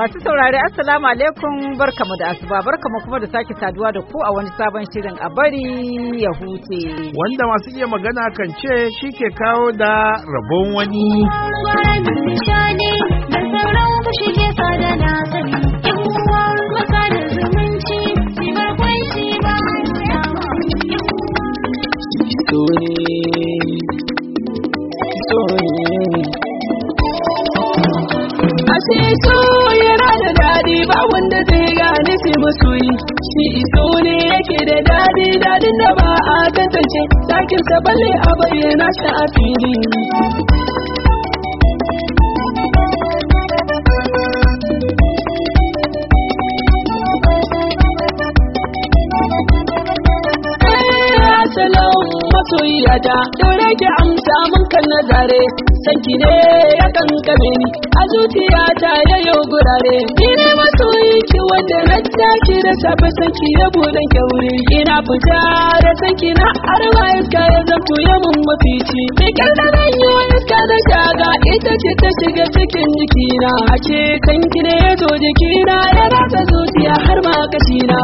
Masu saurare Assalamu alaikum barkamu da asuba barkamu kuma da sake saduwa da ku a wani sabon shirin a bari ya huce. Wanda masu iya magana kan ce shi ke kawo da rabon wani. Ashe so yana da daɗi ba wanda zai gane shi masoyi. Shi iso ne yake da daɗi daɗin da ba a tantance. Sakin sa balle a bayyana shi a fili. Salam masoyiyata, daure ki amsa mun kan nazare. Sanki ne ya kankame ni a zuciyata ya yau gurare. Ni ne masoyinki wanda na taki da safe sanki ya buɗe kyaure. Ina fita da sanki na arwa iska ya zanto ya mun mafici. Fikir da zan yi wa iska da shaga ita ce ta shiga cikin jikina. A ce kanki ne ya zo jikina ya ratsa zuciya har ma kashina.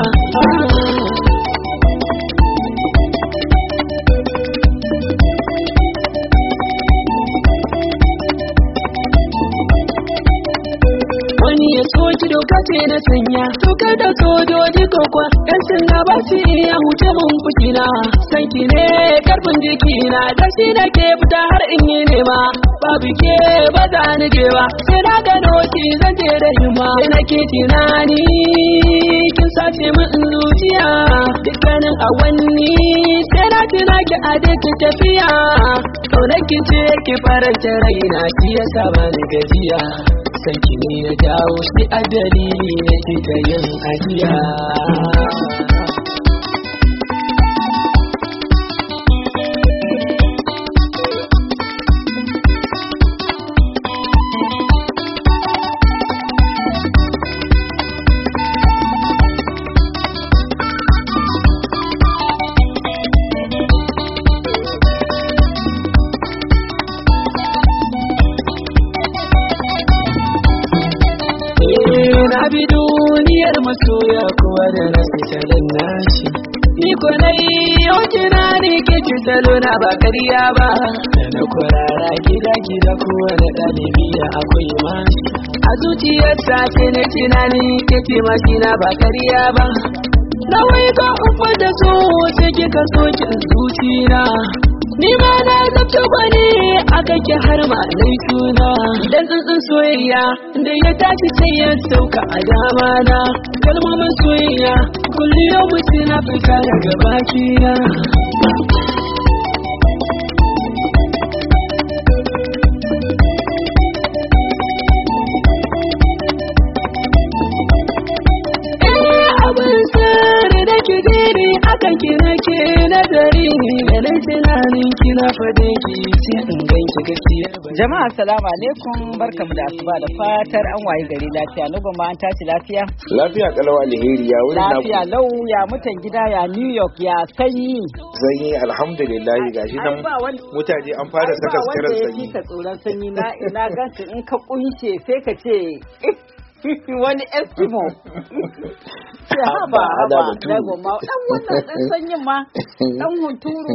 Wani ya soki doka ce na sanya dokar da sojoji kokwa yan sanda ba su iya huce mun fushina. Sanki ne karfin jikina da shi da ke fita har in yi nema. Babu ke ba za ni je ba sai na gano ki zan je da himma. Sai na ke tunani kin sace min zuciya dukkanin awanni sai na tuna ki a duk tafiya. Kaunar ki ce ki faranta raina shi yasa ba ni gajiya. Sanki ne ya jawo shi a dalili na cika yin ajiya. Na bi duniyar masoya kuwa da na fitalin nashi. Ni ko na yi yau kira ne ke ci salo na ba ƙarya ba. Da na kwarara gida kuwa da ɗalibi da akwai mashi. A zuciyarsa ce ne tunani ke ce mashi na ba ƙarya ba. Na wai ka ufa da so sai kika sokin zuciya. Ni ma na zabta gwani a kake har ma laifuna. Dan tsuntsun soyayya da ya tashi sai ya sauka a dama na. Kalmomin soyayya kullum mutum na fita daga bakina. Abin sirri da ke gani akan kira ke nazari da na tunanin kina fade ki sai in ganki gaskiyar ba. Jama'a assalamu alaikum barkamu da asuba da fatar an waye gari lafiya. Nuba ma an tashi lafiya? Lafiya kalau alheri ya wurin na. Lafiya lau ya mutan gida ya New York ya sanyi. Sanyi alhamdulillah gashi nan mutane an fara saka sakarar sanyi. Ka tsoron sanyi na gansu in ka kunshe sai ka ce wani Eskimo. Haba na goma dan wannan dan sanyin ma dan hunturu.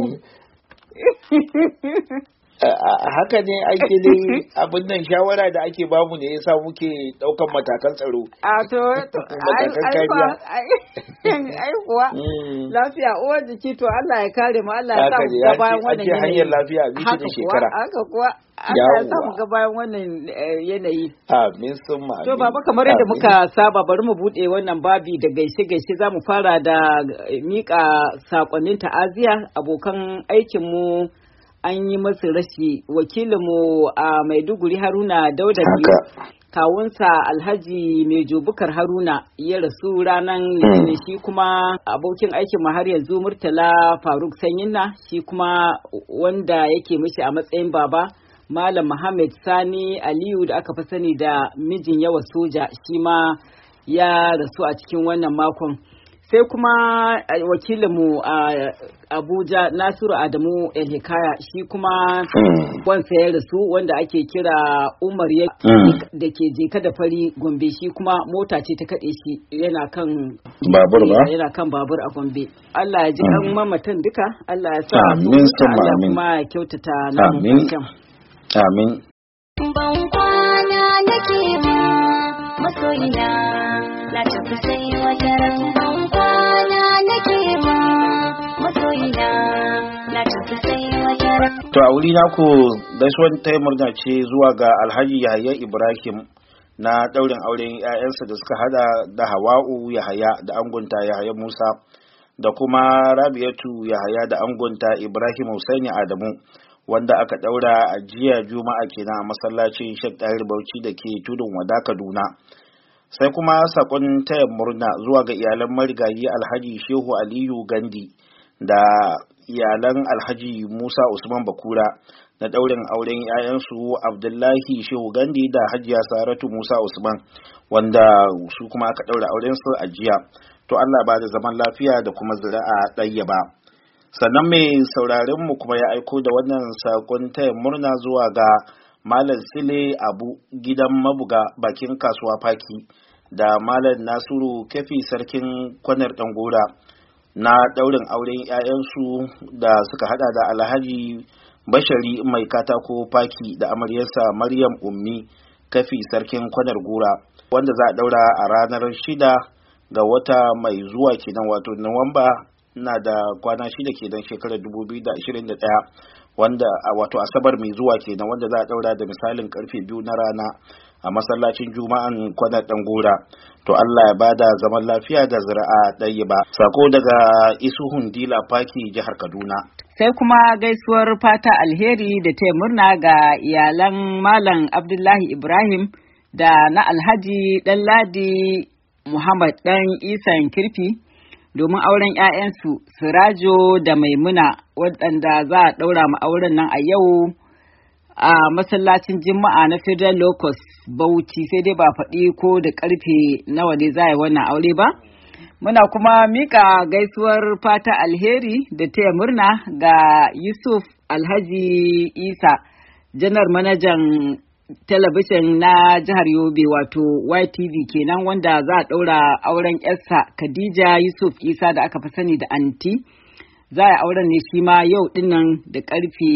Haka ne ake dai abin nan shawara da ake bamu ne yasa muke daukan matakan tsaro. A to matakan kariya. Ai kuwa lafiya uwar jiki to Allah ya kare mu Allah ya sa mu ga bayan wannan yanayi. Hanyar lafiya biki da shekara. Haka kuwa Allah ya sa mu ga bayan wannan yanayi. Amin summa. To baba kamar yadda muka saba bari mu bude wannan babi da gaishe zamu fara da mika sakonnin ta'aziya abokan aikin mu. An yi masu rashi wakilinmu a Maiduguri Haruna Dauda kawunsa Alhaji Mejo Bukar Haruna ya rasu ranar Litinin shi kuma abokin aikin mu har yanzu Murtala Faruk Sanyinna shi kuma wanda yake mishi a matsayin baba Malam Muhammad Sani Aliyu da aka fi sani da mijin yawa soja shi ma ya rasu a cikin wannan makon. sai kuma wakilinmu a Abuja Nasiru Adamu El-Hikaya shi kuma wansa ya rasu wanda ake kira Umar da ke jeka da fari Gombe shi kuma mota ce ta kaɗe shi yana kan babur a Gombe. Allah ya ji kan mamatan duka, Allah ya sa amin Allah kuma ya kyautata namu kan. Amin. Ban kwana nake ba masoyina na tafi sai wata ran ban kwana nake ba masoyina na tafi sai wata ran. To a wuri naku gaisuwar ta murna ce zuwa ga Alhaji Yahaya Ibrahim na daurin auren 'ya'yansa da suka hada da Hawa'u Yahaya da angonta Yahaya Musa da kuma Rabi'atu Yahaya da angonta Ibrahim Husaini Adamu wanda aka daura a jiya Juma'a kenan a masallacin Sheikh Tahir Bauchi da ke Tudun Wada Kaduna. Sai kuma sakon taya murna zuwa ga iyalan marigayi Alhaji Shehu Aliyu Gandi da iyalan Alhaji Musa Usman Bakura na daurin auren 'ya'yansu Abdullahi Shehu Gandi da Hajiya Saratu Musa Usman wanda su kuma aka daura auren su a jiya. To Allah ba da zaman lafiya da kuma zuri'a ɗayyaba. Sannan mai sauraren mu kuma ya aiko da wannan sakon taya murna zuwa ga Malam Sile Abu gidan mabuga bakin kasuwa Faki da Malam Nasiru Kefi sarkin kwanar Dangora na daurin auren 'ya'yansu da suka hada da Alhaji Bashari mai katako Faki da amaryarsa Maryam Ummi Kefi sarkin kwanar Gora wanda za a daura a ranar 6 ga wata mai zuwa kenan wato Nuwamba na da kwana 6 kenan shekarar 2021 wanda wato Asabar mai zuwa kenan wanda za a daura da misalin karfe 2 na rana a masallacin Juma'an kwanar Dangora. To Allah ya bada zaman lafiya da zuri'a ɗayyiba. Sako daga Isuhun Dila Faki jihar Kaduna. Sai kuma gaisuwar fata alheri da taya murna ga iyalan Malam Abdullahi Ibrahim da na Alhaji Ɗanladi Muhammad ɗan Isan Kirfi domin auren 'ya'yansu Sirajo da Maimuna waɗanda za a ɗaura ma auren nan a yau a masallacin Juma'a na Federal Locus Bauchi, sai dai ba faɗi ko da ƙarfe nawa ne za a yi wannan aure ba. Muna kuma mika gaisuwar fata alheri da taya murna ga Yusuf Alhaji Isa, janar manajan talabijin na jihar Yobe wato YTV kenan wanda za a ɗaura auren yarsa Khadija Yusuf Isa da aka fi sani da anti. Za a auren ne shi ma yau dinnan da ƙarfe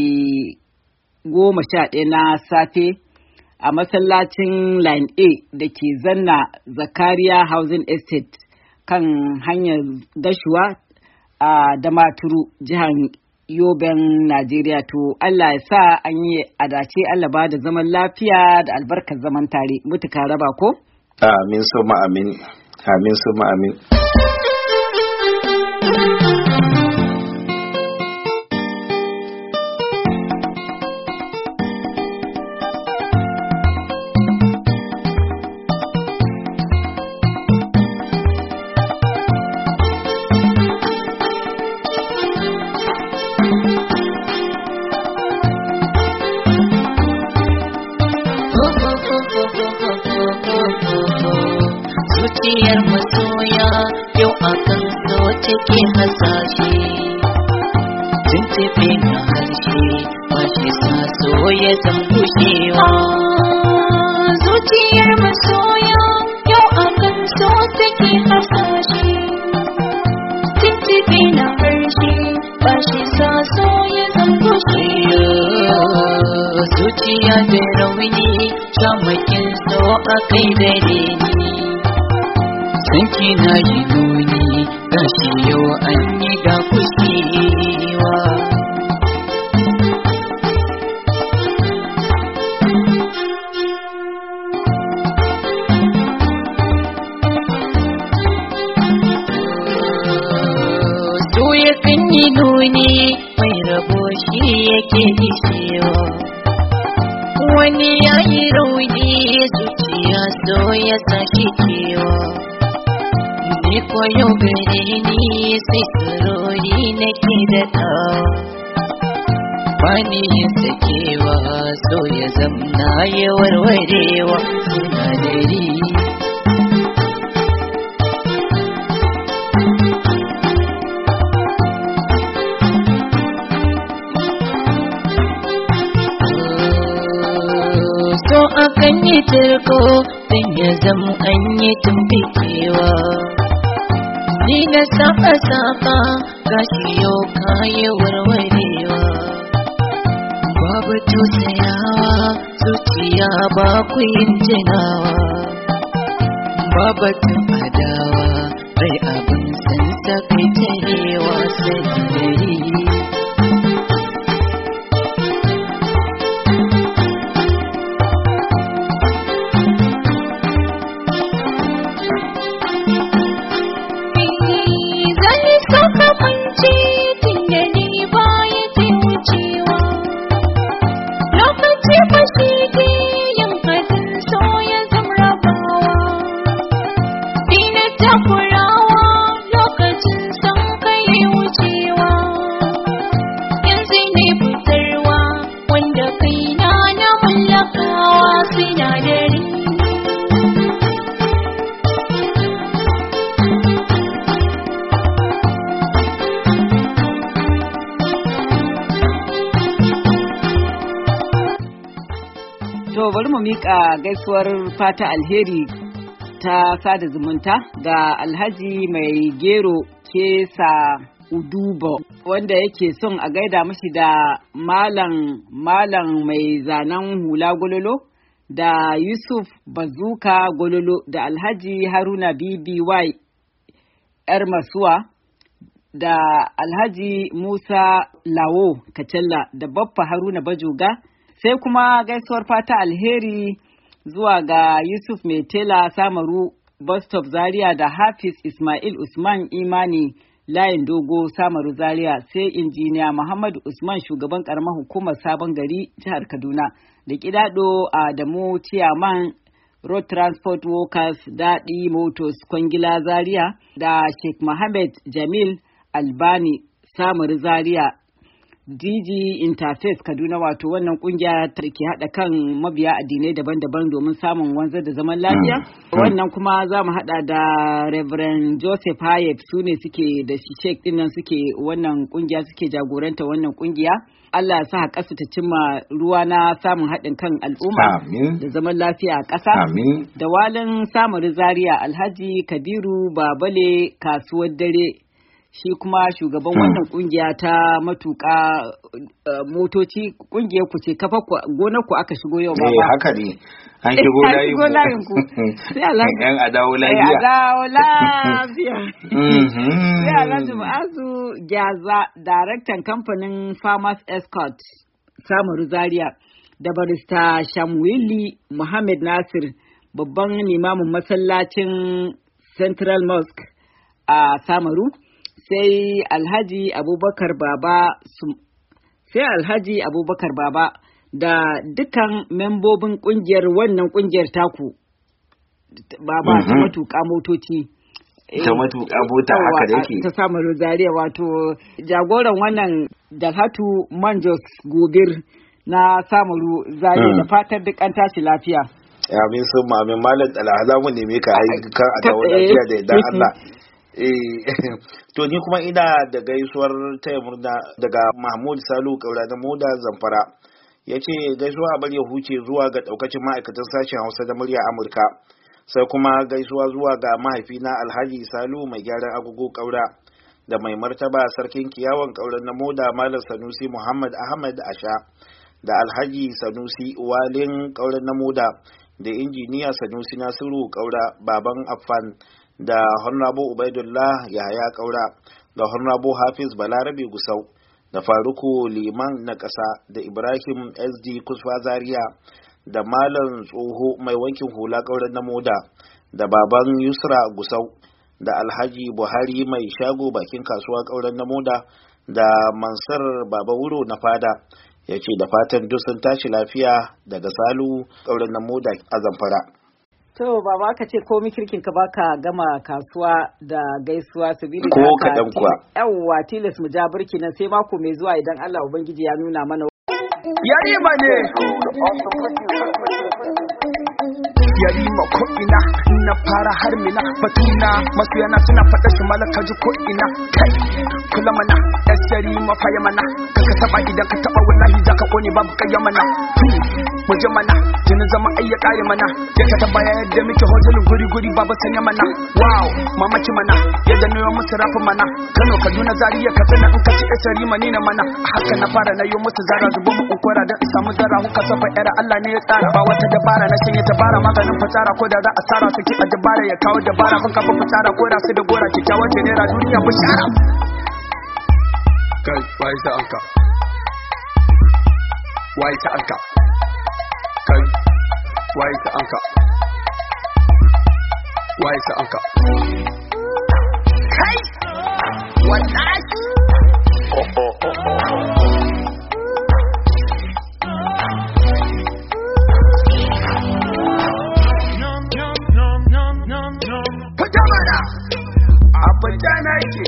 11 na safe a masallacin Line A da ke Zanna Zakariya Housing Estate kan hanyar Gashuwa a Damaturu jihar Yoben Najeriya. To Allah ya sa an yi adace, Allah ba da zaman lafiya da albarkar zaman tare mutuka raba ko? Amin summa amin. Amin summa amin. Zuciyar masoya yau akan so take hasashe, tuntube na harshe ba shi sa so ya zan gushewa. Zuciyar masoya yau akan so take hasashe, tuntube na harshe ba shi sa so ya zan gushewa. Zuciya da rauni shamakin so a kai gare ni, sanki na yi nuni gashi yau an yi ga kushewa. So ya kan yi nuni mai rabo shi yake dishewa, wani ya yi rauni zuciya so ya sashi kewa. Ni ko yau gare ni sai surori nake da tawa, bani yin sakewa so ya zamna ya warwarewa sinadari. tarko dan ya zama an yi tumbikewa. Ni na saka gashi yau kayi warwarewa. Babu tausayawa zuciya ba ku yin tunawa. Babatun adawa rai abin san sakai tarewa sai dare. To bari mu miƙa gaisuwar fata alheri ta sada zumunta ga Alhaji Mai Gero Kesa Udubo wanda yake son a gaida mashi da malam mai zanen hula gololo da Yusuf Bazuka gololo da Alhaji Haruna BBY ‘yar masuwa da Alhaji Musa Lawo Kacalla da Baffa Haruna Bajoga. Sai kuma gaisuwar fata alheri zuwa ga Yusuf Metela Samaru Bus Stop Zaria da Hafiz Ismail Usman Imani Layin Dogo Samaru Zaria, sai injiniya Muhammadu Usman shugaban karamar hukumar Sabon Gari jihar Kaduna da Kidado Adamu Chairman Road Transport Workers Daɗi Motors Kwangila Zaria da Sheikh Mohammed Jamil Albani Samaru Zaria. DG Interface Kaduna, wato wannan kungiya ta ke haɗa kan mabiya addinai daban-daban domin samun wanzar da zaman lafiya. Wannan kuma za mu haɗa da Reverend Joseph Hayek, su ne suke da Sheikh dinnan suke wannan kungiya, suke jagoranta wannan kungiya. Allah ya sa ƙasa ta cimma ruwa na samun haɗin kan al'umma da zaman lafiya a ƙasa. Da walin Samaru Zaria Alhaji Kabiru Babale Kasuwar Dare, shi kuma shugaban wannan kungiya ta matuƙa motoci. Kungiyar ku ce kafa gonar ku aka shigo yau ba. Haka ne, an shigo layin ku. Yan adawo lafiya. Adawo lafiya. Sai Alhaji Ma'azu Gyaza, daraktan kamfanin Farmers Escort Samaru Zaria, da barista Shamwili Muhammad Nasir, babban limamin masallacin Central Mosque a Samaru. Sai Alhaji Abubakar Baba da dukkan membobin kungiyar wannan kungiyar taku Baba ta matuƙa motoci. Ta matuƙa mota haka da yake. Ta Samaru Zaria, wato jagoran wannan Dalhatu Manjos Gobir na Samaru Zaria, da fatar duk an tashi lafiya. Amin sun mamin malam Dalha mu neme ka kan a dawo lafiya da idan Allah. To ni kuma ina da gaisuwar taya murna daga Mahmud Salu Kaura da Moda Zamfara. Ya ce gaisuwa bar ya huce zuwa ga daukacin ma'aikatan sashen Hausa da murya Amurka. Sai kuma gaisuwa zuwa ga mahaifina Alhaji Salu mai gyaran agogo Kaura da mai martaba sarkin kiyawan Kaura na Moda Malam Sanusi Muhammad Ahmad Asha da Alhaji Sanusi Walin Kaura na Moda da injiniya Sanusi Nasiru Kaura baban Affan da Honorable Ubaidullah Yahaya Kaura da Honorable Hafiz Balarabe Gusau da Faruku Liman na ƙasa da Ibrahim SD Kusfa Zaria da Malam Tsoho mai wankin hula Kauran na Moda da Baban Yusra Gusau da Alhaji Buhari mai shago bakin kasuwa Kauran na Moda da Mansur Baba Wuro na Fada. Ya ce da fatan duk sun tashi lafiya daga Salu Kauran na Moda a Zamfara. To baba ka ce komi kirkin ka baka gama kasuwa da gaisuwa sabili ko kadan kuwa. Yawwa tilas mu ja burki nan sai mako mai zuwa idan Allah Ubangiji ya nuna mana. Yarima ne. Yarima ko ina na fara har mina batuna masu yana suna faɗa shi malaka ji ko ina kai kula mana yarima faye mana ka taba idan ka taba wallahi zaka kone babu kayya mana mu je mana jinin zama ai ya kare mana ya ka tabbaya yadda muke hojilin guri babu sanya mana wow mamaki mana yadda nayo musu rafi mana Kano Kaduna Zaria Katsina in ka ci esari mani na mana haka na fara na yi musu zara zubo mu kokora dan in samu zara huka safa era Allah ne ya tsara ba wata dabara na shanye dabara maganin fasara ko da za a tsara saki a dabara ya kawo dabara kun kafa fasara ko da su da gora kikkiawar tenera duniya bishara kai wai sa anka wai sa anka kai wai sa anka wai sa anka kai wallahi Pajamana Apajana yake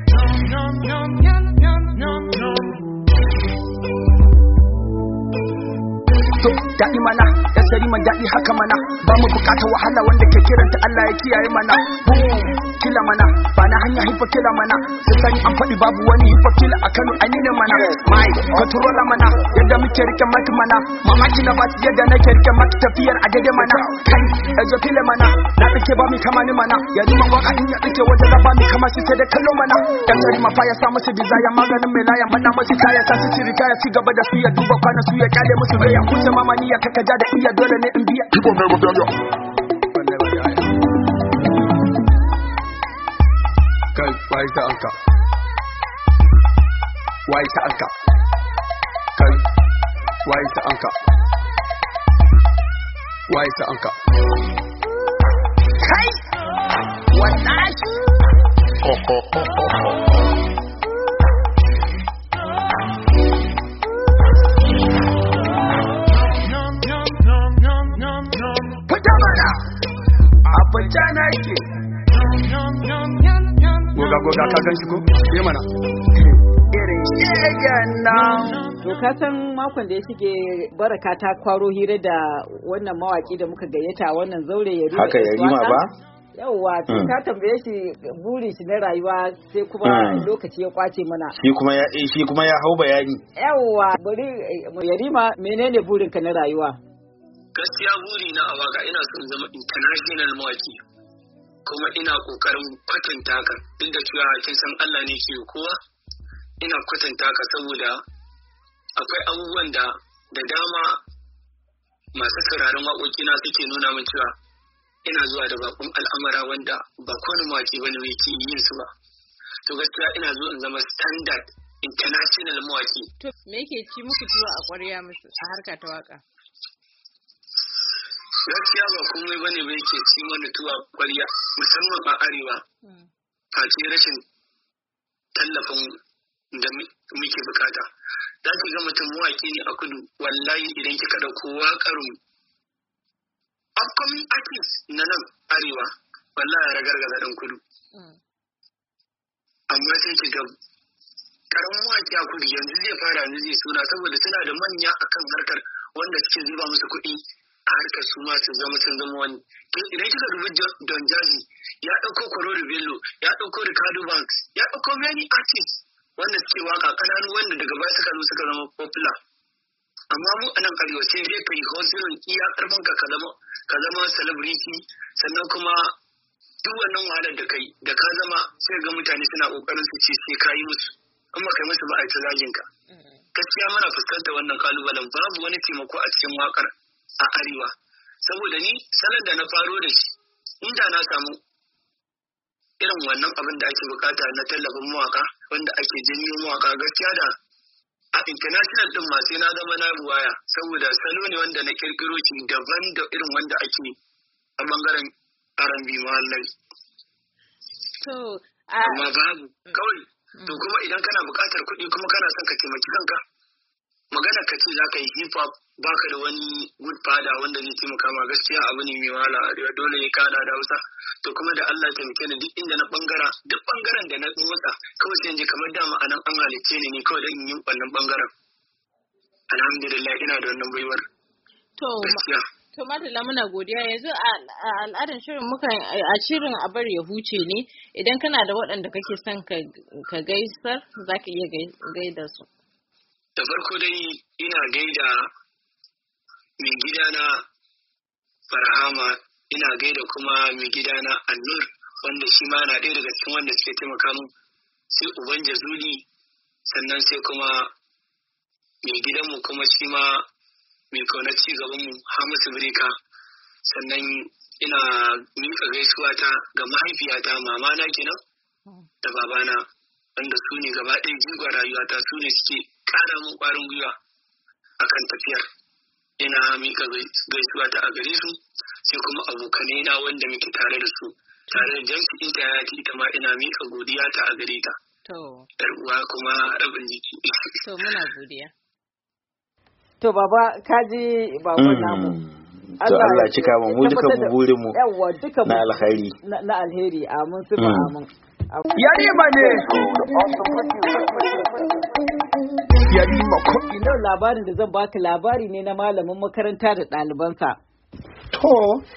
to daɗi mana ya sari man daɗi haka mana ba mu bukata wahala wanda ke kiranta Allah ya kiyaye mana kila mana ba na hanya hifa kila mana sai sani an faɗi babu wani hifa kila a Kano an ne mana mai controller mana yadda muke rike maki mana mamaki na basu yadda nake rike maki tafiyar a daidai mana kai ejo file mana na tsike ba mi kama ni mana ya rima waka in ya tsike wajen da ba mi kama shi sai da kallo mana dan sari ma fa ya sa musu desire maganin mai layan bana musu kaya sa su ci rikaya ci gaba da su ya duba kwana su ya kyale musu gaya kusa mama ni ya kakaja da iya dole ne in biya kibo mai babaya kai wai ta anka wai ta anka kai wai ta anka wai ta anka kai wallahi Pajamana Apajana yake goga ka gan shi ko yi mana irin shegen nan to ka san makon da ya shige Baraka ta kwaro hira da wannan mawaki da muka gayyata wannan zaure Yarima haka Yarima ba yawwa to ka tambaye shi burin shi na rayuwa sai kuma lokaci ya kwace mana shi kuma ya hau bayani yawwa bari Yarima menene burin ka na rayuwa gaskiya buri na a waka ina son zama international mawaki kuma ina kokarin kwatanta ka duk da cewa kin san Allah ne ke kowa ina kwatanta ka saboda akwai abubuwan da dama masu sauraron waƙoƙi na suke nuna min cewa ina zuwa da bakon al'amara wanda ba kowane mawaki bane yake yin su ba to gaskiya ina zo in zama standard international mawaki to me yake ci muku tuwa a ƙwarya musu a harka ta waka gaskiya ba komai bane ba yake ci mana tuwa ƙwarya musamman a arewa face rashin tallafin da muke bukata za ki ga mutum mawaki ne a kudu wallahi idan kika dauko waƙarun upcoming artist na nan arewa wallahi ya ragargaza dan kudu amma sai ki ga karamin mawaki a kudu yanzu zai fara yanzu zai suna saboda suna da manya akan harkar wanda suke zuba musu kuɗi a harkar su ma sun zama wani idan kika dubi Don Jazzy ya ɗauko Kororo Bello ya ɗauko Ricardo Banks ya ɗauko many artists wanda suke waka kananu wanda daga baya suka zo suka zama popular amma mu a nan arewa sai dai kai hustling iya karfin ka zama celebrity sannan kuma duk wannan wahalar da kai da ka zama sai ga mutane suna kokarin su ce sai ka yi musu in ba kai musu ba a ta zagin ka gaskiya muna fuskantar wannan kalubalen babu wani taimako a cikin wakar a arewa saboda ni salon da na faro da shi inda na samu irin wannan abin da ake bukata na tallafin mawaka wanda ake janyo mawaka gaskiya da a international din ma sai na zama na ruwaya saboda salo ne wanda na kirkiro shi daban da irin wanda ake a bangaren R&B mahallai amma babu kawai to kuma idan kana bukatar kuɗi kuma kana son ka taimaki kanka magana ka ce za ka yi hip hop baka da wani good father wanda zai taimaka ma gaskiya abu ne mai wahala a dole ne ka da Hausa to kuma da Allah taimake ni duk inda na duk bangaren da na motsa kawai sai in je kamar dama anan an halicce ni kawai da in yi wannan bangaren alhamdulillah ina da wannan baiwar to madalla muna godiya yanzu a al'adar shirin a shirin a bar ya huce ne idan kana da waɗanda kake son ka gaisar zaka iya gaida su da farko dai ina gaida mai gidana Barhama, ina gaida kuma mai gidana Annur wanda shi ma na ɗaya daga cikin wanda suke taimaka mu, sai uban Jazuli, sannan sai kuma mai gidanmu kuma shi ma mai kaunar ci gabanmu Hamisu Bireka, sannan ina miƙa gaisuwa ta ga mahaifiyata mamana kenan da babana wanda su ne gaba ɗaya jigon rayuwata, su ne suke ƙara min ƙwarin gwiwa akan tafiyar. Ina miƙa gaisuwa ta a gare su, sai kuma abokanai na wanda muke tare da su, tare da jamsi ɗinta ya ita ma ina miƙa godiya ta a gare ta. Yar uwa kuma rabin jiki. To muna godiya. To baba kaji bakon namu. To Allah ya cika mu duka burin mu na alheri. Na alheri, amin su amin. Yarima ne. Yarima ko ina labarin da zan baka labari ne na malamin makaranta da ɗalibansa. To.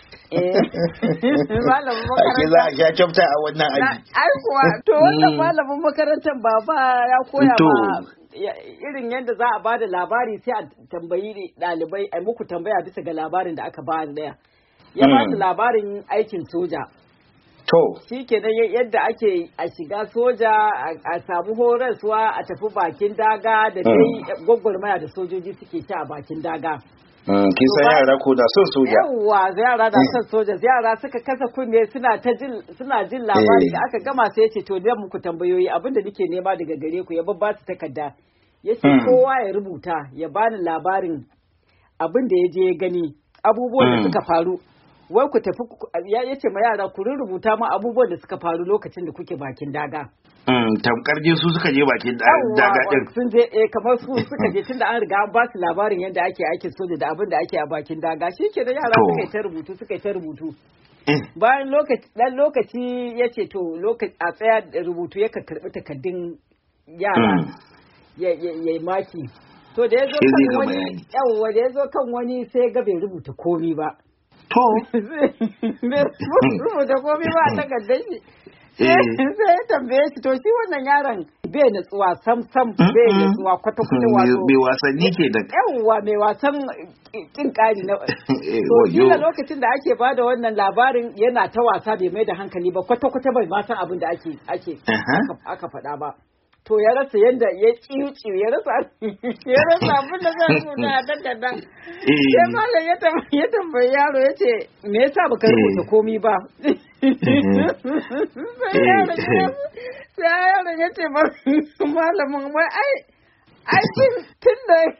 Malamin makaranta. Ake za a sha kyauta a wannan aji. Ai kuwa, to wannan malamin makarantar baba ya koya ma irin yadda za a ba da labari sai a tambayi ɗalibai a muku tambaya bisa ga labarin da aka ba da ya ba su labarin aikin soja. To. Shi kenan yadda ake a shiga soja a samu horaswa a tafi bakin daga da dai gwagwarmaya da sojoji suke ci a bakin daga. Kin san yara ko da son soja. Yawwa, yara da son soja, yara suka kasa kunne suna jin labari da aka gama sai yace to dan muku tambayoyi abinda nake nema daga gare ku ya babba su takarda. Yace kowa ya rubuta ya bani labarin abin da ya je ya gani, abubuwan da suka faru. Wai ku tafi yace ma yara ku rubuta ma abubuwan da suka faru lokacin da kuke bakin daga. Tamkar je su suka je bakin daga din. Sun je kamar su suka je tunda an riga an ba su labarin yadda ake aikin soja da abin da ake a bakin daga. Shi ke da yara suka yi ta rubutu. Bayan lokaci ya ce to a tsaya da rubutu ya karɓi takardun yara ya yi maki. To da ya zo kan wani da ya zo kan wani sai ga bai rubuta komi ba. To. Bai rubuta komi ba a takardar shi. Sai ya tambaye shi to shi wannan yaron bai natsuwa sam bai natsuwa kwata-kwata wato. Bai wasanni ke da. Yawwa mai wasan kin kari na. To shi da lokacin da ake bada wannan labarin yana ta wasa bai mai da hankali ba kwata-kwata bai ma san abin da aka faɗa ba. To ya rasa yadda ya ciwo ya rasa abin da zai rubuta a takarda. Sai malam ya tambayi yaro ya ce me yasa baka rubuta komi ba. Sai yaron ya ce malamin wai ai tun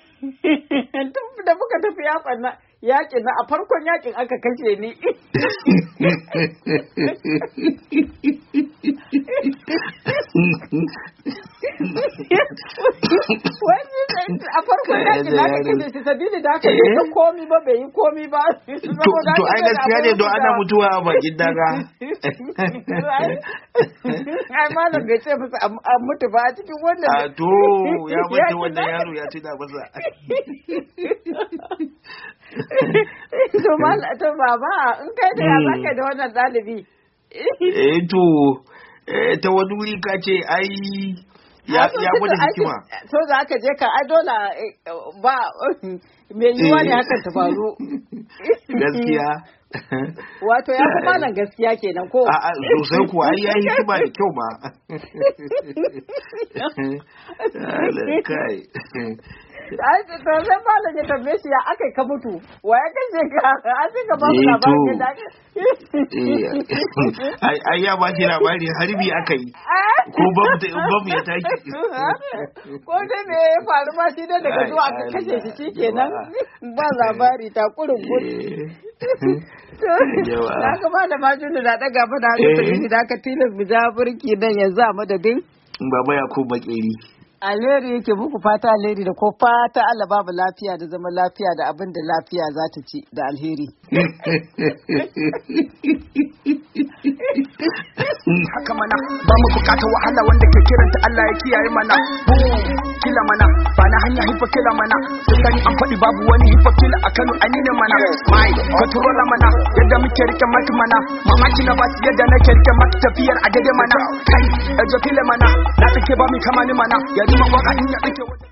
da muka tafi yaƙin na a farkon yaƙin aka kashe ni. A farkon yaƙin aka kashe shi sabili da aka yi komi ba bai yi komi ba. To ai gaskiya ne don ana mutuwa a bakin daga. Ai malam bai ce musu an mutu ba a cikin wannan. A to ya mutu wannan yaro ya tuna masa. To baba in kai da ya zaka da wannan ɗalibi. To ta wani wuri ka ce ai ya gwada hikima. So za ka je ka ai dole ba mai yiwuwa ne hakan ta faru. Gaskiya. Wato ya fi malam gaskiya kenan ko? A'a sosai kuwa ai ya hikima da kyau ma. Kai. Ai to sai malam ya tambaye shi ya aka ka mutu wa ya kashe ka an ce ka ba mu labarin da ai ya ba shi labari harbi aka yi ko bamu ya tashi ko dai me ya faru ma shi daga zuwa aka kashe shi shikenan ba labari ta kurin gudu. Na ga malama Juna da daga mana hankali da aka tilas mu ja burki nan yanzu a madadin Baba Yakubu Makeri. Alheri yake muku fata alheri da ko fata Allah babu lafiya da zaman lafiya da abin da lafiya za ta ci da alheri. Haka mana ba mu bukatar wahala wanda ke kiranta Allah ya kiyaye mana. Kila mana ba na hanya hifa kila mana sun sani an faɗi babu wani hifa kila a Kano an yi ne mana. Mai controller mana yadda muke rike maki mana mamaki na basu yadda nake rike maki tafiyar a daidai mana kai ejo file mana na tsike ba mu kama ni mana ya ji waka in ya tsike